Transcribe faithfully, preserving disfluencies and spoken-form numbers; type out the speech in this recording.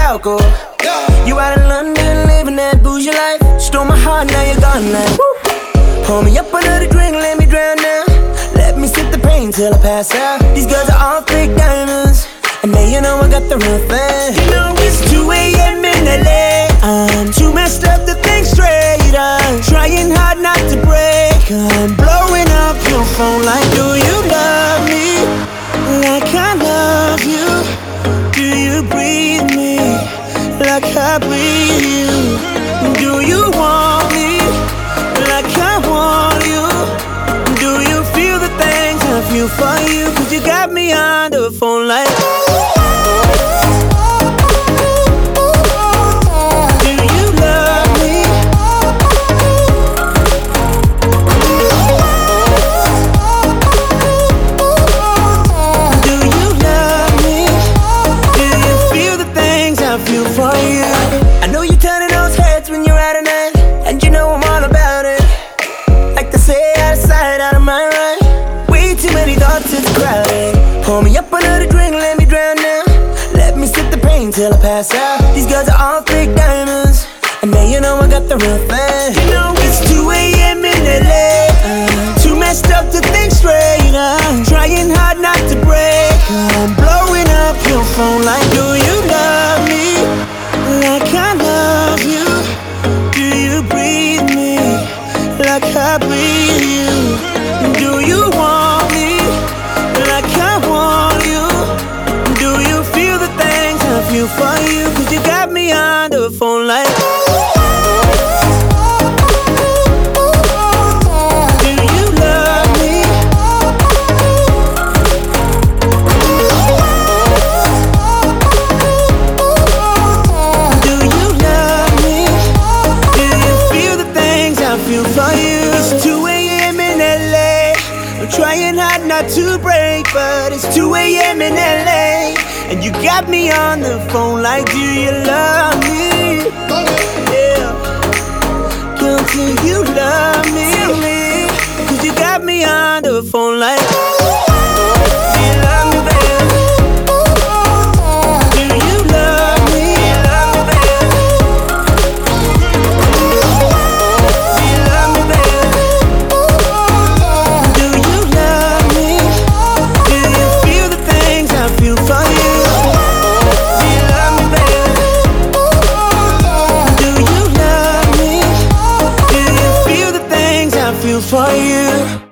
Falco. You out in London, living that bougie life. Stole my heart, now you're gone now. Pour me up another drink, let me drown now. Let me sip the pain till I pass out. These girls are all fake diamonds, and now you know I got the real thing. You know it's two A M in L A. I'm too messed up to think straight. I'm trying hard not to break. I'm blowing up your phone like, do you love me like I love you? Do you breathe me like I breathe you? Do you want me like I want you? Do you feel the things I feel for you? Cause you got me on the phone like, do you love me? Do you love me? Do you feel the things I feel for you? I know you're turning those heads when you're out at night, and you know I'm all about it. Like they say, out of sight, out of mind, right? Way too many thoughts, it's crowded. Pour me up another drink, let me drown now. Let me sip the pain till I pass out. These girls are all fake diamonds, and now you know I got the real thing. You know it's two A M in L A. I'm too messed up to think straight. I'm trying hard not to break. I'm blowing up your phone like, do you love me like I love you? Do you breathe me like I breathe you? Do you want me like I want you? Do you feel the things I feel for you? Cause you got me on the phone like, do you love me? Do you love me? Do you feel the things I feel for you? It's two A M in L A. I'm trying hard not to break, but it's two A M in L A. And you got me on the phone like, do you love me? Yeah. Girl, do you love me? Cause you got me on the phone like, do you love me, baby? Do you love me? Do you love me, baby? Do you love me, baby? Do you love me? Do you feel the things I feel for you? Do you love me, baby? Do you love me? Do you feel the things I feel for you?